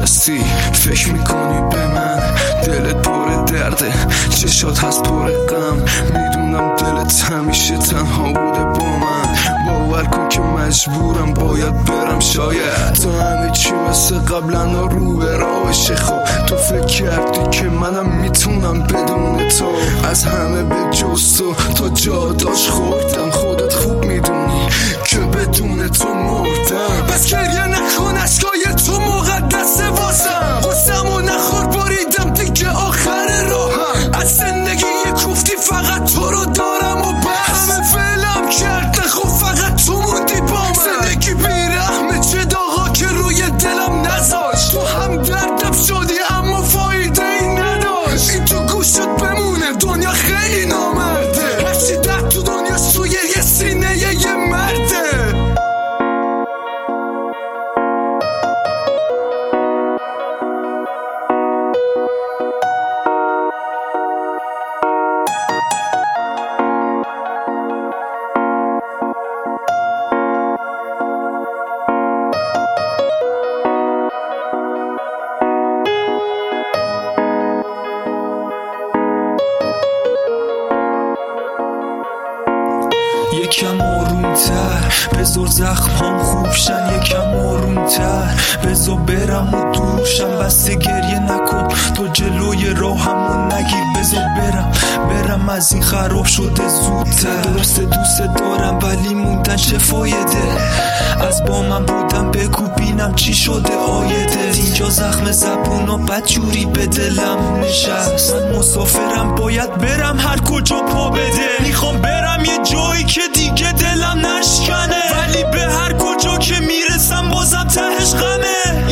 نشستی فکر میکنی به من، دلت پر درده، چشات هست پر غم. میدونم دلت همیشه تنها بوده با من، باور کن که مجبورم باید برم. شاید تو همه چی مثل قبلا رو به راه بشه. خب تو فکر کردی که منم میتونم بدون تو، از همه به جز تو جا داشت خوردم. خودت خوب میدونی که بدون تو مردم. بس گریه نکن، اشکای تو مقدسه واسم. غصه‌مو نخور، بریدم دیگه آخر راهم. از زندگی کوفتی فقط تو رو دارم و بس. همه فعلم کرده خب فقط تو موندی با من. زندگی بیرحمه چه داغا که روی دلم نذاشت. تو هم دردم شدی اما فایده ای نداشت. این تو گوشت بمونه، دنیا خیلی نامرده. هرچی درد تو دنیا توی یه سینه یه مرده. یکم آرومتر بذار زخمام خوب شن، یکم آرومتر بذار برم و دوشم. بس گریه نکن تو جلوی راهمو نگیر، بذار برم از این خراب شده زودتر. درسته دوست دارم ولی موندن چه فایده، از با من بودم بگو بینم چی شده آیده. اینجا زخم زبونا بدجوری به دلم نشست. من مسافرم باید برم هر کجا پا بده. میخوام برم یه جایی که دیگه دلم نشکنه، ولی به هر کجا که میرسم بازم تهش غمه.